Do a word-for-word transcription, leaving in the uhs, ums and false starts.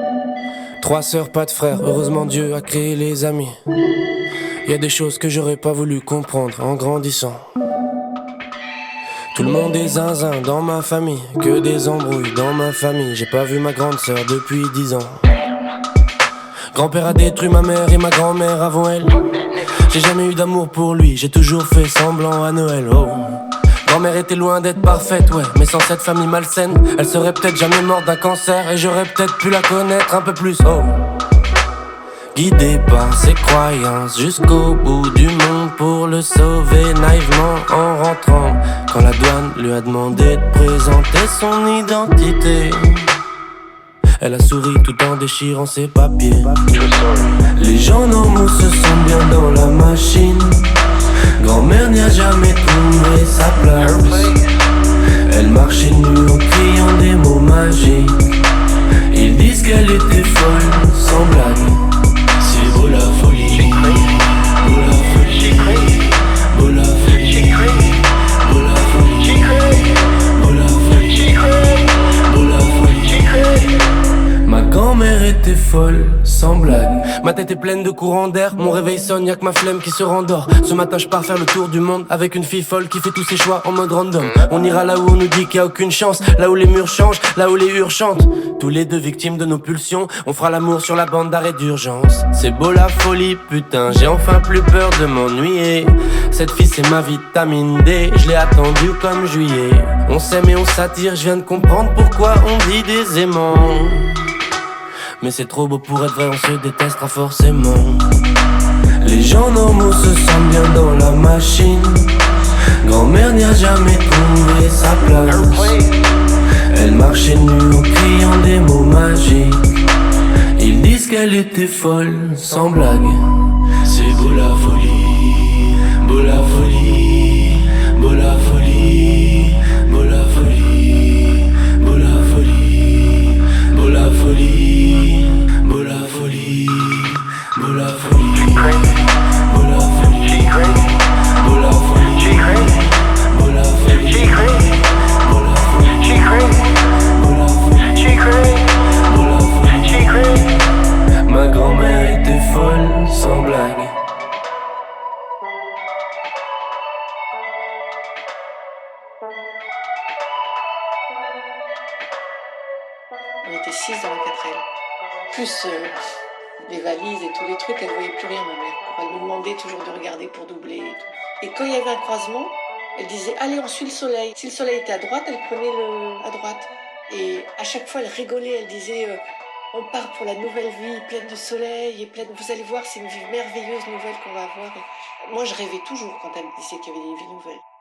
Trois sœurs, pas de frères, heureusement Dieu a créé les amis. Y a des choses que j'aurais pas voulu comprendre en grandissant. Tout le monde est zinzin dans ma famille, que des embrouilles dans ma famille. J'ai pas vu ma grande sœur depuis dix ans. Grand-père a détruit ma mère et ma grand-mère avant elle. J'ai jamais eu d'amour pour lui, j'ai toujours fait semblant à Noël. Oh. Grand-mère était loin d'être parfaite, ouais, mais sans cette famille malsaine, elle serait peut-être jamais morte d'un cancer et j'aurais peut-être pu la connaître un peu plus. Oh. Guidé par ses croyances jusqu'au bout du monde pour le sauver naïvement en rentrant quand la douane lui a demandé de présenter son identité. Elle a souri tout en déchirant ses papiers. Les gens normaux se sentent bien dans la machine. Grand-mère n'y a jamais trouvé sa place. Elle marchait nue en criant des mots magiques. Ils disent qu'elle était folle, sans blague. C'est beau la folie, beau la folie, beau la folie, beau la folie, beau la folie, beau la folie. Ma grand-mère était folle, sans blague. Ma tête est pleine de courants d'air, mon réveil sonne, y'a que ma flemme qui se rendort. Ce matin je pars faire le tour du monde avec une fille folle qui fait tous ses choix en mode random. On ira là où on nous dit qu'il y a aucune chance, là où les murs changent, là où les hurs chantent. Tous les deux victimes de nos pulsions, on fera l'amour sur la bande d'arrêt d'urgence. C'est beau la folie, putain, j'ai enfin plus peur de m'ennuyer. Cette fille c'est ma vitamine D, je l'ai attendue comme juillet. On s'aime et on s'attire, je viens de comprendre pourquoi on dit des aimants. Mais c'est trop beau pour être vrai, on se détestera forcément. Les gens normaux se sentent bien dans la machine. Grand-mère n'y a jamais trouvé sa place. Elle marchait nue en criant des mots magiques. Ils disent qu'elle était folle, sans blague. C'est beau la folie, beau la folie, beau la folie, beau la folie, beau la folie, beau la folie, beau la folie, beau la folie, beau la folie, beau la folie, beau la folie, beau la folie. Ma grand-mère était folle, sans blague. On était six dans la quatre L. Plus euh, les valises et tous les trucs, elle ne voyait plus rien, ma mère. Elle nous demandait toujours de regarder pour doubler et tout. Et quand il y avait un croisement, elle disait « Allez, on suit le soleil ». Si le soleil était à droite, elle prenait le à droite. Et à chaque fois, elle rigolait, elle disait euh, « On part pour la nouvelle vie, pleine de soleil et pleine... Vous allez voir, c'est une vie merveilleuse nouvelle qu'on va avoir. » Et moi, je rêvais toujours quand elle me disait qu'il y avait des vies nouvelles.